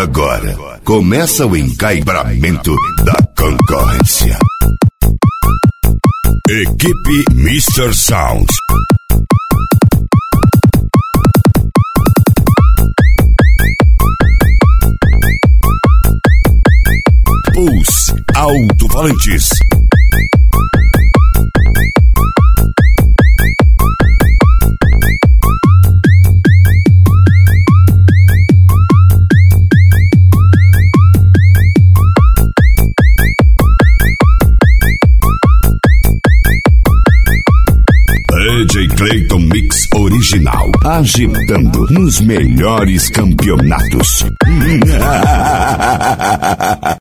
Agora começa o encaibramento da concorrência. Equipe Mr. Sound. Pulse Alto-Falantes. DJ Clayton Mix Original, agitando nos melhores campeonatos.